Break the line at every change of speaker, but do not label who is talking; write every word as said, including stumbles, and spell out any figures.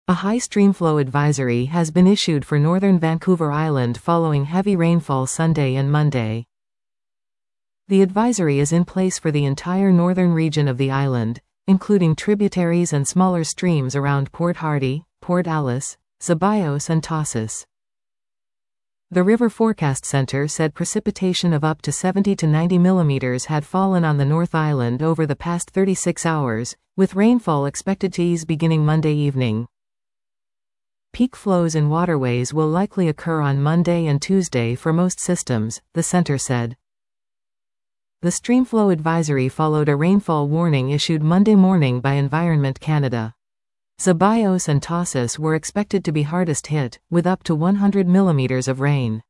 A high streamflow advisory has been issued for northern Vancouver Island following heavy rainfall Sunday and Monday. The advisory is in place for the entire northern region of the island, including tributaries and smaller streams around Port Hardy, Port Alice, Zeballos and Tassos. The River Forecast Center said precipitation of up to seventy to ninety millimeters had fallen on the North Island over the past thirty-six hours, with rainfall expected to ease beginning Monday evening. Peak flows in waterways will likely occur on Monday and Tuesday for most systems, the center said. The streamflow advisory followed a rainfall warning issued Monday morning by Environment Canada. Zeballos and Tassos were expected to be hardest hit, with up to one hundred millimeters of rain.